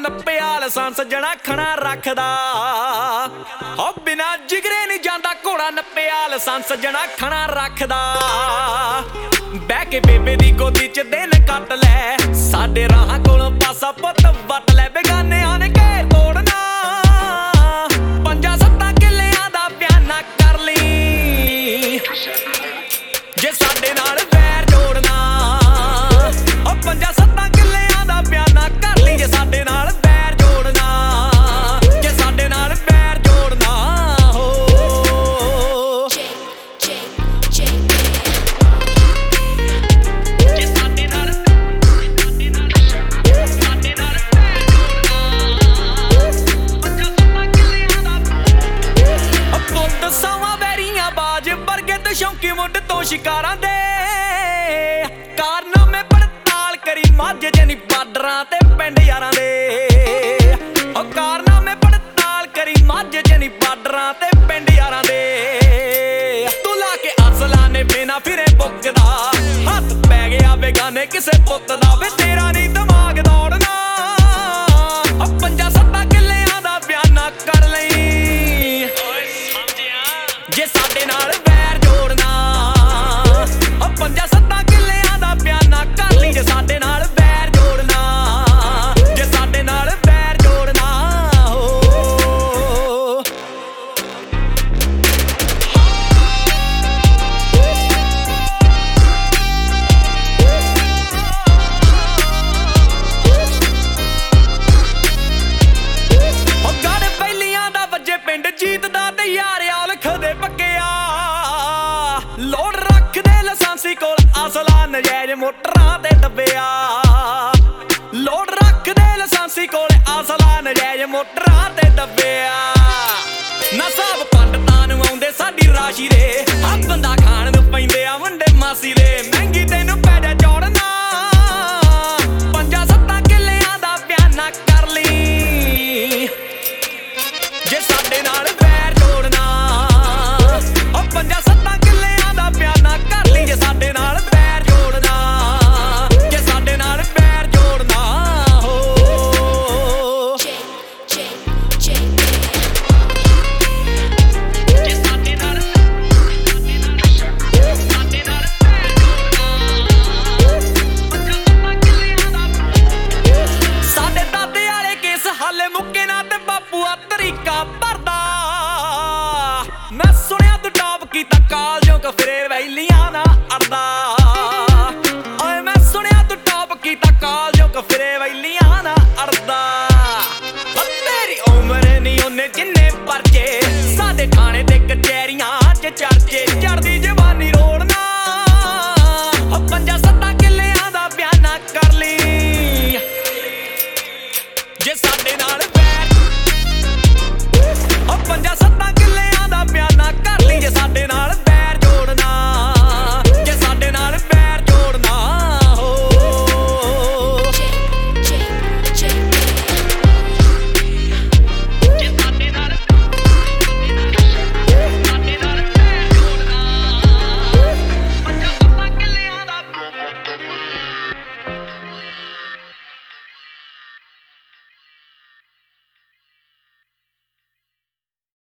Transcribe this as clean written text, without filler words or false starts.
ਨੱਪਿਆ licence ਜਣਾ ਖਣਾ ਰੱਖਦਾ ਹੋ ਬਿਨਾ ਜਿਗਰੇ ਨਹੀਂ ਜਾਂਦਾ ਘੋੜਾ ਨੱਪਿਆ ਲਾਇਸੈਂਸ ਜਣਾ ਖਣਾ ਰੱਖਦਾ ਬਹਿ ਕੇ ਬੇਬੇ ਦੀ ਗੋਦੀ ਚ ਦਿਨ ਕੱਟ ਲੈ ਸਾਡੇ ਰਾਹਾਂ ਕੋਲੋਂ ਪਾਸਾ ਪੁੱਤ ਵੱਟ ਲੈ ਬੇਗਾਨਿਆਂ ਨੇ ਘੇਰ ਤੋੜਨਾ 5-7 ਕਿੱਲਿਆਂ ਦਾ ਬਿਆਨਾ ਕਰ ਲਈ ਜੇ ਸਾਡੇ ਨਾਲ ਵੈਰ ਜੋੜਨਾ ਉਹ 5-7 ਕਿੱਲਿਆਂ ਦਾ ਬਿਆਨਾ ਕਰ ਲਈ ਜੇ ਸਾਡੇ ਨਾਲ ਵੈਰ ਜੋੜਨਾ ਜੇ ਸਾਡੇ ਨਾਲ ਵੈਰ ਜੋੜਨਾ ਹੋ ਜੇ ਸਾਡੇ ਨਾਲ ਪੁੱਤ ਸਵਾਂ ਵੈਰੀਆਂ ਬਾਜ ਵਰਗੇ ਤੇ ਸ਼ੌਂਕੀ ਮੁੱਢ ਤੋਂ ਸ਼ਿਕਾਰਾਂ ਦੇ ਕਾਰਨਾਮੇ ਪੜਤਾਲ ਕਰੀ ਮਾਝੇ ਚ ਨੀ ਬਾਰਡਰਾਂ ਤੇ ਪਿੰਡ ਯਾਰਾਂ ਦੇ ਉਹ ਕਾਰਨਾਮੇ ਪੜਤਾਲ ਕਰੀ ਮਾਝੇ ਚ ਨੀ ਬਾਰਡਰਾਂ ਤੇ ਪਿੰਡ ਯਾਰਾਂ ਦੇ ਤੂੰ ਲਾ ਕੇ ਅਸਲਾਂ ਨੇ ਬਿਨਾ ਫਿਰੇ ਬੁੱਕਦਾ ਹੱਥ ਪੈ ਗਿਆ ਬੇਗਾਨੇ ਕਿਸੇ ਪੁੱਤ ਦਾ ਵੇ ਤੇਰਾ ਨੀ ਦਿਮਾਗ ਦੌੜਨਾ ਉਹ 5-7 ਕਿੱਲਿਆਂ ਦਾ ਬਿਆਨਾ ਕਰ ਲਈ ਜੇ ਸਾਡੇ ਨਾਲ ਵੈਰ ਜੋੜਨਾ ਉਹ 5-7 ਕਿੱਲਿਆਂ ਦਾ ਬਿਆਨਾ ਕਰ ਲਈ ਜੇ ਸਾਡੇ ਨਾਲ ਵੈਰ ਜੋੜਨਾ ਜੇ ਸਾਡੇ ਨਾਲ ਵੈਰ ਜੋੜਨਾ ਹੋ ਗਾੜੇ ਪਹਿਲੀਆਂ ਦਾ ਵੱਜੇ ਪਿੰਡ ਜੀਤਦਾ ਤੇ ਯਾਰਿਆ ਲਿਖਦੇ ਪੱਕਿਆ ਲੋੜ ਰੱਖਦੇ ਲਾਇਸੈਂਸੀ ਕੋਲ ਅਸਲਾ ਨਜਾਇਜ਼ ਮੋਟਰਾਂ ਤੇ ਦੱਬਿਆ ਲੋੜ ਰੱਖਦੇ ਲਾਇਸੈਂਸੀ ਕੋਲ ਅਸਲਾ ਨਜਾਇਜ਼ ਮੋਟਰਾਂ ਤੇ ਦੱਬਿਆ ਨਾ ਸਭ ਪੰਡਤਾਂ ਨੂੰ ਆਉਂਦੇ ਸਾਡੀ ਰਾਸ਼ੀ ਦੇ ਆ ਬੰਦਾ ਖਾਣ ਨੂੰ ਪੈਂਦੇ ਆ ਮੁੰਡੇ ਮਾਸੀ ਦੇ ਮਹਿੰਗੀ ਤੈਨੂੰ ਪੈ ਜਾ ਚੌੜਨਾ 5-7 ਕਿੱਲਿਆਂ ਦਾ ਬਿਆਨਾ ਕਰ ਲਈ ਜੇ ਸਾਡੇ ਨਾਲ ਵੈਰ ਜੋੜਨਾ ਉਹ 5-7 ਕਿੱਲਿਆਂ ਦਾ ਬਿਆਨਾ ਕਰ ਲਈ ਜੇ ਸਾਡੇ ਨਾਲ ਵੈਰ ਜੋੜਨਾ ਜੇ ਸਾਡੇ ਨਾਲ ਵੈਰ ਜੋੜਨਾ ਹੋ ਜੇ ਸਾਡੇ ਨਾਲ ਸਾਡੇ ਦਾਦੇ ਵਾਲੇ ਕੇਸ ਹਾਲੇ ਮੁੱਕੇ ਨਾ ਤੇ ਬਾਪੂ ਆ ਤਰੀਕਾ ਭਰਦਾ ਮੈਂ ਸੁਣਿਆ ਤੂੰ ਟਾਪ ਕੀਤਾ ਕਾਲਜੋਂ ਕਫਰੇ ਵੈਲੀਆਂ ਨਾ ਅੜਦਾ ਓਏ ਮੈਂ ਸੁਣਿਆ ਤੂੰ ਟਾਪ ਕੀਤਾ ਕਾਲਜੋਂ ਕਫਰੇ ਵੈਲੀਆਂ ਨਾ ਅੜਦਾ ਤੇਰੀ ਉਮਰ ਨਹੀਂ ਉਹਨੇ ਜਿੰਨੇ ਪਰਚੇ ਸਾਡੇ ਥਾਣੇ ਤੇ ਕਚਹਿਰੀਆਂ 'ਚ ਚਰਚੇ ਚੜਦੀ